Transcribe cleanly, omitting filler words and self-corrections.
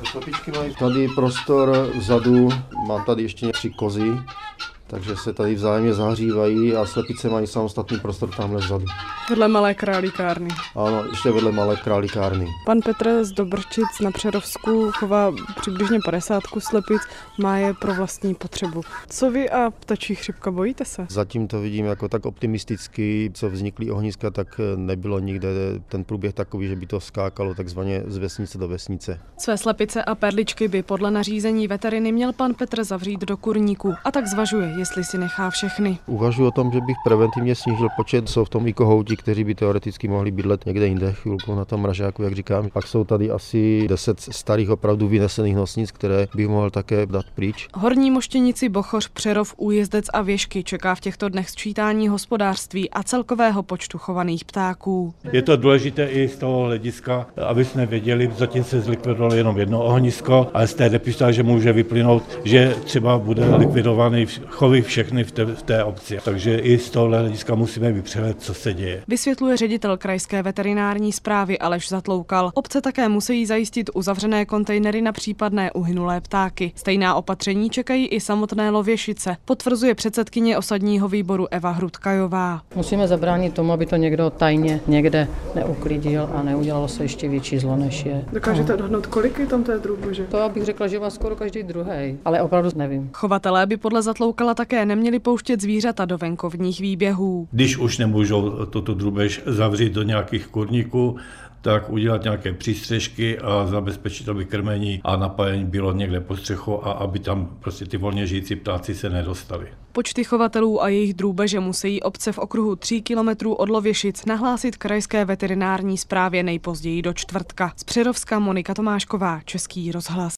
Slepičky mají tady prostor vzadu, mám tady ještě 3 kozy, takže se tady vzájemně zahřívají a slepice mají samostatný prostor tamhle vzadu. Vedle malé králíkárny. Ano, ještě vedle malé králíkárny. Pan Petr z Dobrčic na Přerovsku chová přibližně 50 slepic, má je pro vlastní potřebu. Co vy a ptačí chřipka, bojíte se? Zatím to vidím jako tak optimisticky, co vzniklý ohniska, tak nebylo nikde ten průběh takový, že by to skákalo takzvaně z vesnice do vesnice. Své slepice a perličky by podle nařízení veteriny měl pan Petr zavřít do kurníku a tak zvažuje, jestli si nechá všechny. Uvažuji o tom, že bych preventivně snížil počet, jsou v tom i kohouti, kteří by teoreticky mohli bydlet někde jinde, chvilku na tom mražáku, jak říkám. Pak jsou tady asi 10 starých opravdu vynesených nosnic, které bych mohl také dát pryč. Horní Moštěnici, Bochoř, Přerov, Újezdec a Věšky čeká v těchto dnech sčítání hospodářství a celkového počtu chovaných ptáků. Je to důležité i z toho hlediska, aby jsme věděli, zatím se zlikvidovalo jenom jedno ohnisko, ale z té depistáže může vyplynout, že třeba bude likvidovaný chovy všechny v té obci. Takže i z tohohle hlediska musíme mít přehled, co se děje. Vysvětluje ředitel krajské veterinární správy Aleš Zatloukal. Obce také musí zajistit uzavřené kontejnery na případné uhynulé ptáky. Stejná opatření čekají i samotné Lověšice, potvrzuje předsedkyně osadního výboru Eva Hrudkajová. Musíme zabránit tomu, aby to někdo tajně někde neuklidil a neudělalo se ještě větší zlo, než je. Dokážete odhadnout, kolik je tam té drůbeže? To abych řekla, že má skoro každý druhý, ale opravdu nevím. Chovatelé by podle Zatloukala také neměli pouštět zvířata do venkovních výběhů. Když už nemůžou tuto drůbež zavřít do nějakých kurníků, tak udělat nějaké přístřežky a zabezpečit, aby krmení a napájení bylo někde pod střechou a aby tam prostě ty volně žijící ptáci se nedostali. Počty chovatelů a jejich drůbeže musí obce v okruhu 3 kilometrů od Lověšic nahlásit krajské veterinární správě nejpozději do čtvrtka. Z Přerovska Monika Tomášková, Český rozhlas.